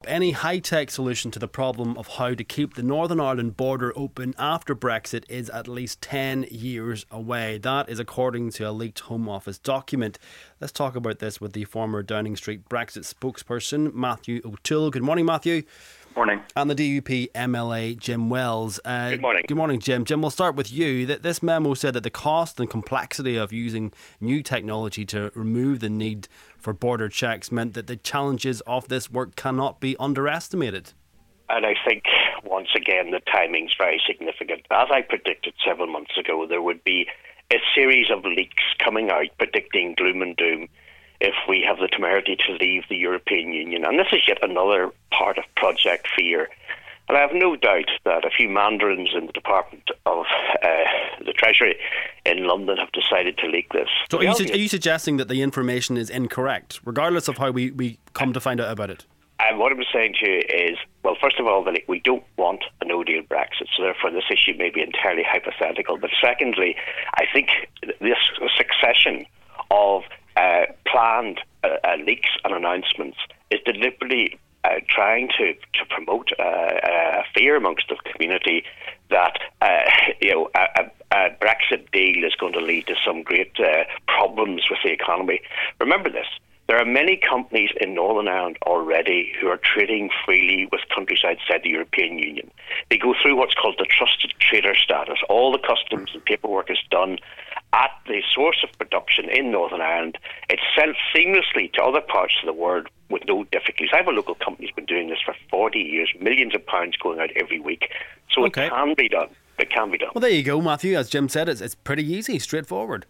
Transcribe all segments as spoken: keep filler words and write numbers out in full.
any high-tech solution to the problem of how to keep the Northern Ireland border open after Brexit is at least ten years away. That is according to a leaked Home Office document. Let's talk about this with the former Downing Street Brexit spokesperson, Matthew O'Toole. Good morning, Matthew. Morning. And the D U P M L A, Jim Wells. Uh, good morning. Good morning, Jim. Jim, we'll start with you. This memo said that the cost and complexity of using new technology to remove the need for border checks meant that the challenges of this work cannot be underestimated. And I think, once again, the timing's very significant. As I predicted several months ago, there would be a series of leaks coming out predicting gloom and doom if we have the temerity to leave the European Union. And this is yet another part of Project Fear. And I have no doubt that a few mandarins in the Department of uh, the Treasury in London have decided to leak this. So are you, su- are you suggesting that the information is incorrect, regardless of how we, we come to find out about it? And what I'm saying to you is, well, first of all, we don't want a no-deal Brexit, so therefore this issue may be entirely hypothetical. But secondly, I think this succession of uh, planned uh, uh, leaks and announcements is deliberately uh, trying to, to promote uh, a fear amongst the community that uh, you know a, a Brexit deal is going to lead to some great uh, problems with the economy. Remember this. There are many companies in Northern Ireland already who are trading freely with countries outside the European Union. They go through what's called the trusted trader status. All the customs and paperwork is done at the source of production in Northern Ireland. It's sent seamlessly to other parts of the world with no difficulties. I have a local company who's been doing this for forty years, millions of pounds going out every week. So okay. It can be done. It can be done. Well, there you go, Matthew. As Jim said, it's, it's pretty easy, straightforward.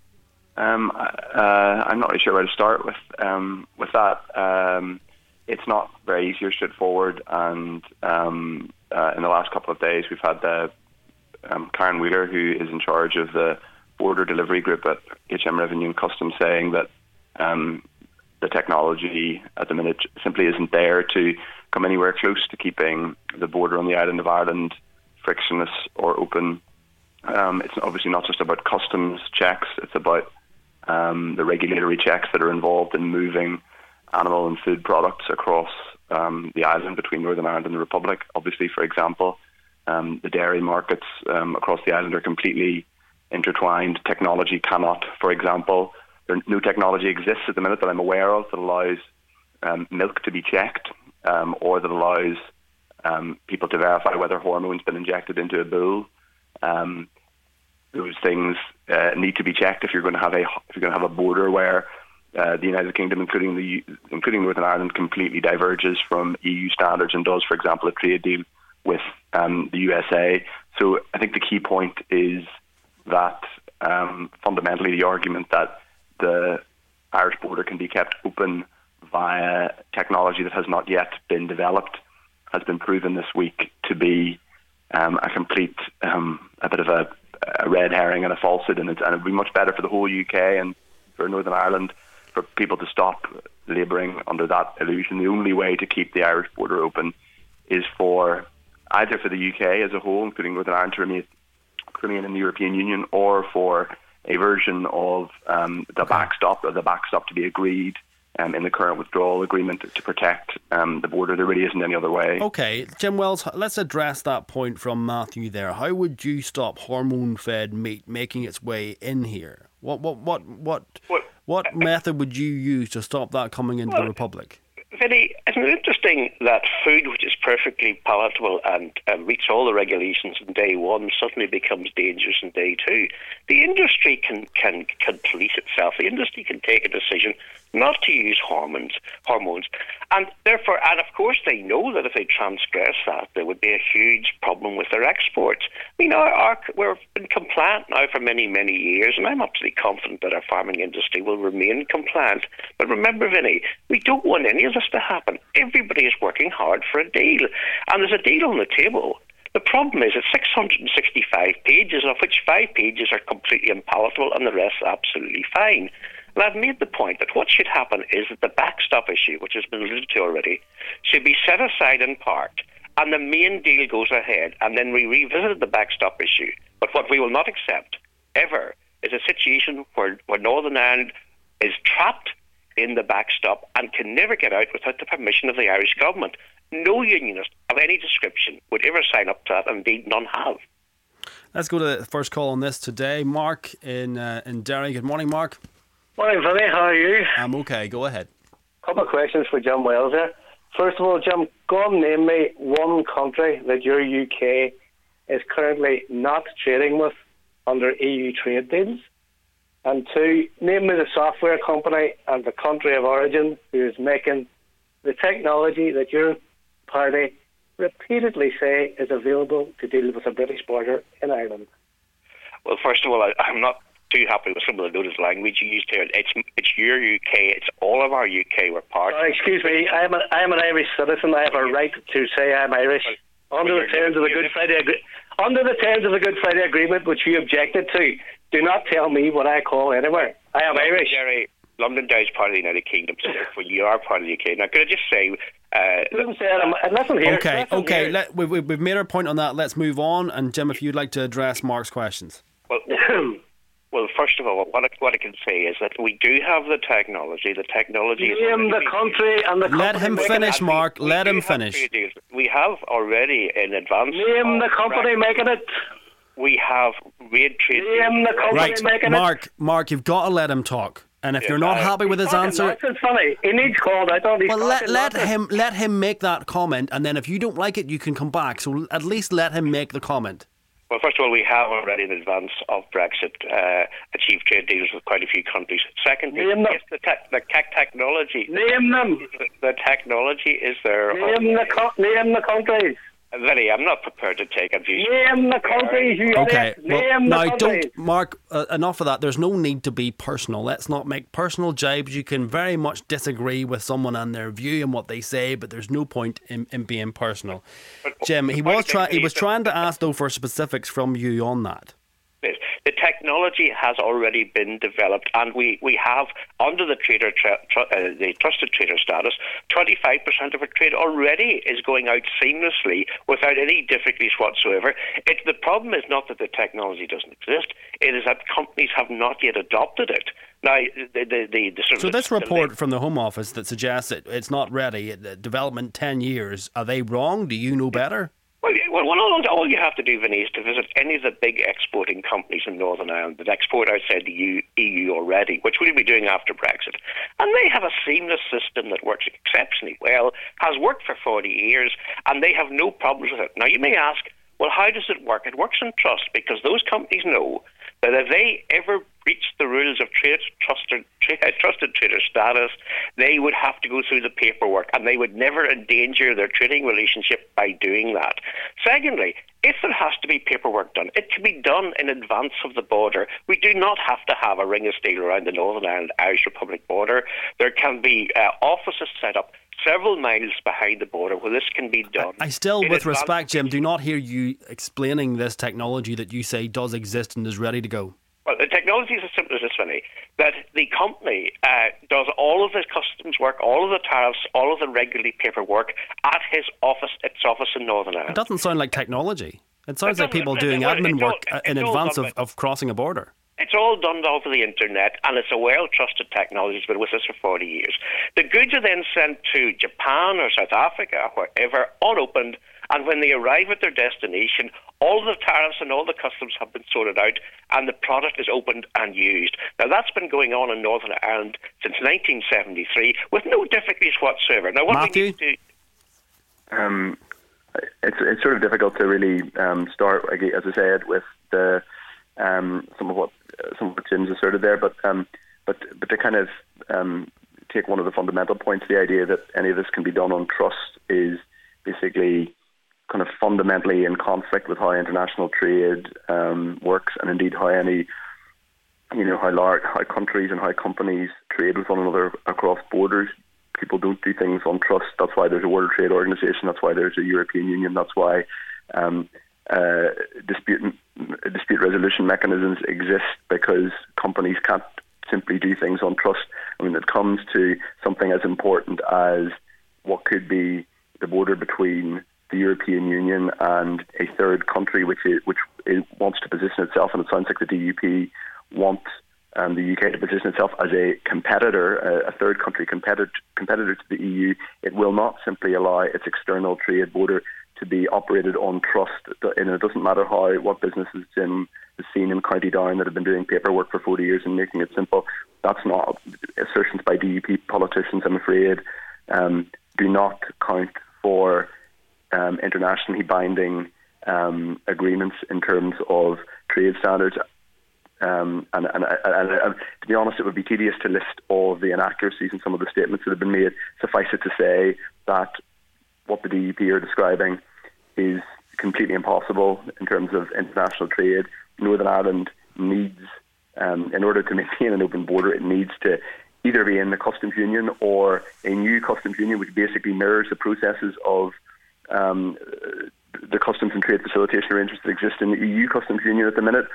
Um, uh, I'm not really sure where to start with um, with that. Um, it's not very easy or straightforward, and um, uh, in the last couple of days we've had the, um, Karen Wheeler, who is in charge of the border delivery group at H M Revenue and Customs, saying that um, the technology at the minute simply isn't there to come anywhere close to keeping the border on the island of Ireland frictionless or open. Um, it's obviously not just about customs checks, it's about Um, the regulatory checks that are involved in moving animal and food products across um, the island between Northern Ireland and the Republic. Obviously, for example, um, the dairy markets um, across the island are completely intertwined. Technology cannot, for example, there, no technology exists at the minute that I'm aware of that allows um, milk to be checked um, or that allows um, people to verify whether hormone's been injected into a bull. Um, Those things uh, need to be checked if you're going to have a if you're going to have a border where uh, the United Kingdom, including the including Northern Ireland, completely diverges from E U standards and does, for example, a trade deal with um, the U S A. So I think the key point is that um, fundamentally the argument that the Irish border can be kept open via technology that has not yet been developed has been proven this week to be um, a complete um, a bit of a a red herring and a falsehood, and, it's, and it would be much better for the whole U K and for Northern Ireland for people to stop labouring under that illusion. The only way to keep the Irish border open is for either for the U K as a whole, including Northern Ireland, to remain, remain in the European Union, or for a version of um, the okay. backstop, or the backstop to be agreed Um, in the current withdrawal agreement to protect um, the border. There really isn't any other way. Okay, Jim Wells, let's address that point from Matthew there. How would you stop hormone-fed meat making its way in here? What what what what what, what uh, method would you use to stop that coming into well, the Republic? Vinny, isn't it interesting that food which is perfectly palatable and um, meets all the regulations in day one suddenly becomes dangerous in day two? The industry can, can, can police itself. The industry can take a decision not to use hormones, hormones, and therefore, and of course, they know that if they transgress that, there would be a huge problem with their exports. I mean, our, our, we've been compliant now for many, many years, and I'm absolutely confident that our farming industry will remain compliant. But remember, Vinny, we don't want any of this to happen. Everybody is working hard for a deal, and there's a deal on the table. The problem is it's six hundred sixty-five pages, of which five pages are completely unpalatable and the rest absolutely fine. And I've made the point that what should happen is that the backstop issue, which has been alluded to already, should be set aside and parked, and the main deal goes ahead, and then we revisit the backstop issue. But what we will not accept, ever, is a situation where, where Northern Ireland is trapped in the backstop and can never get out without the permission of the Irish government. No unionist of any description would ever sign up to that, and indeed none have. Let's go to the first call on this today. Mark in uh, in Derry. Good morning, Mark. Morning, Vinny. How are you? I'm okay. Go ahead. A couple of questions for Jim Wells here. First of all, Jim, go and name me one country that your U K is currently not trading with under E U trade deals. And two, name me the software company and the country of origin who is making the technology that your party repeatedly say is available to deal with the British border in Ireland. Well, first of all, I, I'm not too happy with some of the noted language you used here. It's it's your U K. It's all of our U K. We're part. Oh, excuse me. I'm a, I'm an Irish citizen. I have a right to say I'm Irish. Well, under the terms of the Good Friday Agreement, under the terms of the Good Friday Agreement, which you objected to, do not tell me what I call anywhere. I am London, Irish. Jerry, London is part of the United Kingdom, so therefore you are part of the U K. Now, could I just say? Uh, listen, I'm, listen here. Okay, listen okay. Here. Let, we've, we've made our point on that. Let's move on. And Jim, if you'd like to address Mark's questions. Well, well, first of all, what I, what I can say is that we do have the technology. The technology is name the country and the Let him finish, Mark. We Let do him have finish. trade deals. We have already in advance. Name the company Brexit, making it. We have made trade Name deals. the company Right, making Mark. it. Mark, you've got to let him talk. And if Yeah, you're not I- happy with his answer, It's funny. He needs called out on. He's well, let talking let nonsense. him let him make that comment, and then if you don't like it, you can come back. So at least let him make the comment. Well, first of all, we have already in advance of Brexit uh, achieved trade deals with quite a few countries. Secondly, Name them. yes, the, te- the tech technology. Name them. The, the technology is there. Name the co- name the countries. Vinny, I'm not prepared to take a view. Name the countries. You Okay, idiot. well, Name the now countries. don't, Mark, uh, enough of that. There's no need to be personal. Let's not make personal jibes. You can very much disagree with someone and their view and what they say, but there's no point in, in being personal. Jim, he was, try- he was trying to ask, though, for specifics from you on that. The technology has already been developed, and we, we have, under the trader tra- tr- uh, the trusted trader status, twenty-five percent of our trade already is going out seamlessly without any difficulties whatsoever. It, the problem is not that the technology doesn't exist, it is that companies have not yet adopted it. Now, the, the, the, the sort So of this the, report the, from the Home Office that suggests that it's not ready, the development ten years, are they wrong? Do you know better? Well, well, all, all you have to do, Vinny, is to visit any of the big exporting companies in Northern Ireland that export outside the E U already, which we'll be doing after Brexit. And they have a seamless system that works exceptionally well, has worked for forty years, and they have no problems with it. Now, you may ask, well, how does it work? It works on trust, because those companies know that if they ever breach the rules of trade, trusted, tra- trusted trader status, they would have to go through the paperwork, and they would never endanger their trading relationship by doing that. Secondly, if there has to be paperwork done, it can be done in advance of the border. We do not have to have a ring of steel around the Northern Ireland-Irish Republic border. There can be uh, offices set up several miles behind the border where this can be done. I still, in with advance. respect, Jim, do not hear you explaining this technology that you say does exist and is ready to go. Well, the technology is as simple as this, Vinny, that the company uh, does all of the customs work, all of the tariffs, all of the regulatory paperwork at his office, its office in Northern It Ireland. doesn't sound like technology. It sounds It like people doesn't- doing well, admin it's all- work uh, in it's all advance done of, by- of crossing a border. It's all done over the internet, and it's a well-trusted technology. It's been with us for forty years. The goods are then sent to Japan or South Africa, wherever, unopened, and when they arrive at their destination, all the tariffs and all the customs have been sorted out, and the product is opened and used. Now, that's been going on in Northern Ireland since nineteen seventy-three, with no difficulties whatsoever. Now, what Matthew? we need to do... Um, it's it's sort of difficult to really um, start, as I said, with the um, some of what some of what Jim's asserted there, but um, but but to kind of um, take one of the fundamental points, the idea that any of this can be done on trust is basically kind of fundamentally in conflict with how international trade um, works, and indeed how any you know how large how countries and how companies trade with one another across borders. People don't do things on trust. That's why there's a World Trade Organization. That's why there's a European Union. That's why um, uh, dispute dispute resolution mechanisms exist, because companies can't simply do things on trust. I mean, it comes to something as important as what could be the border between the European Union and a third country, which is, which is, wants to position itself, and it sounds like the D U P want um, the U K to position itself as a competitor, a, a third country competitor, competitor to the E U. It will not simply allow its external trade border to be operated on trust. And it doesn't matter how what businesses Jim has seen in County Down that have been doing paperwork for forty years and making it simple. That's not assertions by D U P politicians, I'm afraid, um, do not count for um, internationally binding um, agreements in terms of trade standards. Um, and, and, and, and to be honest, it would be tedious to list all of the inaccuracies in some of the statements that have been made. Suffice it to say that what the D U P are describing is completely impossible in terms of international trade. Northern Ireland needs, um, in order to maintain an open border, it needs to either be in the customs union or a new customs union, which basically mirrors the processes of um, the customs and trade facilitation arrangements that exist in the E U customs union at the minute,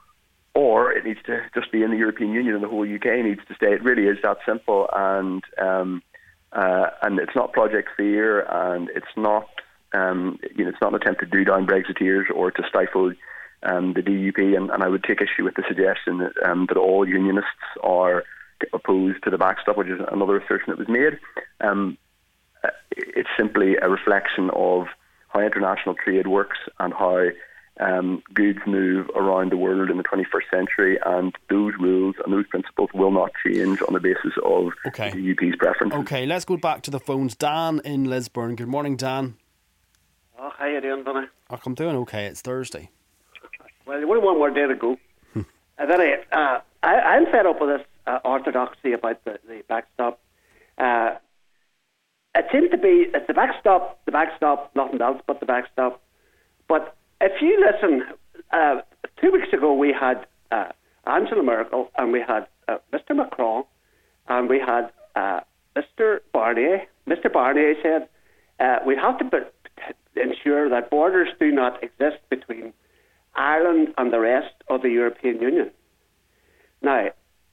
or it needs to just be in the European Union and the whole U K needs to stay. It really is that simple, and um, uh, and it's not Project Fear, and it's not um, you know it's not an attempt to do down Brexiteers or to stifle um, the D U P. And, and I would take issue with the suggestion that, um, that all unionists are opposed to the backstop, which is another assertion that was made. Um, it's simply a reflection of how international trade works and how Um, goods move around the world in the twenty-first century, and those rules and those principles will not change on the basis of okay. the D U P's preferences. Okay, let's go back to the phones. Dan in Lisburn. Good morning, Dan. Oh, how you doing, Vinny? Oh, I'm doing okay. It's Thursday. Well, you only one more day to go. and then I, uh, I, I'm fed up with this uh, orthodoxy about the, the backstop. Uh, it seems to be, it's the backstop, the backstop, nothing else but the backstop. But if you listen, uh, two weeks ago we had uh, Angela Merkel and we had uh, Mister Macron and we had uh, Mister Barnier. Mister Barnier said uh, we have to be- ensure that borders do not exist between Ireland and the rest of the European Union. Now,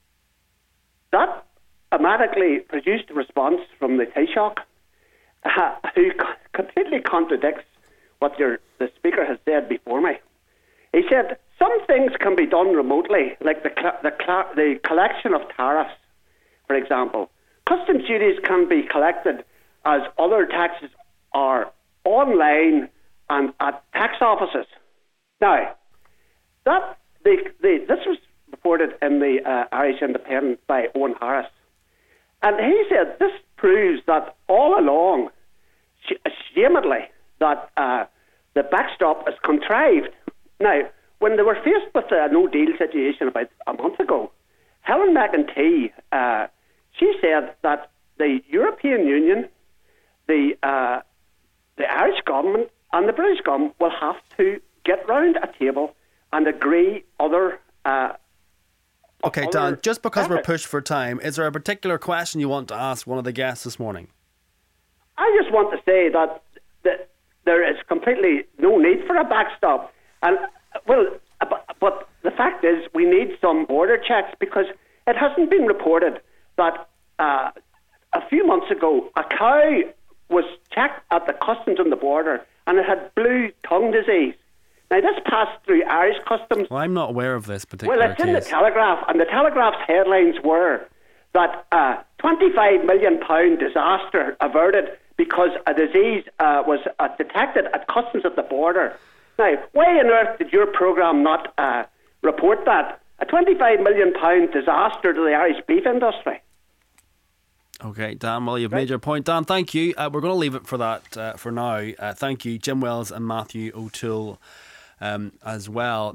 that automatically produced a response from the Taoiseach, uh, who co- completely contradicts what your, the speaker has said before me. He said some things can be done remotely, like the cl- the, cl- the collection of tariffs, for example. Customs duties can be collected as other taxes are online and at tax offices. Now, that the, the, this was reported in the uh, Irish Independent by Owen Harris. And he said this proves that all along, sh- ashamedly, that uh, the backstop is contrived. Now, when they were faced with a no-deal situation about a month ago, Helen McEntee, uh, she said that the European Union, the uh, the Irish government and the British government will have to get round a table and agree other... Uh, okay, other Dan, just because benefits. we're pushed for time, is there a particular question you want to ask one of the guests this morning? I just want to say that... that there is completely no need for a backstop. And, well, but, but the fact is we need some border checks, because it hasn't been reported that uh, a few months ago a cow was checked at the customs on the border and it had blue tongue disease. Now, this passed through Irish customs. Well, I'm not aware of this particular Well, it's case. in the Telegraph, and the Telegraph's headlines were that uh, twenty-five million pounds disaster averted because a disease uh, was uh, detected at customs at the border. Now, why on earth did your programme not uh, report that? A twenty-five million pounds disaster to the Irish beef industry. Okay, Dan, well, you've right. made your point. Dan, thank you. Uh, we're going to leave it for that uh, for now. Uh, thank you, Jim Wells and Matthew O'Toole um, as well.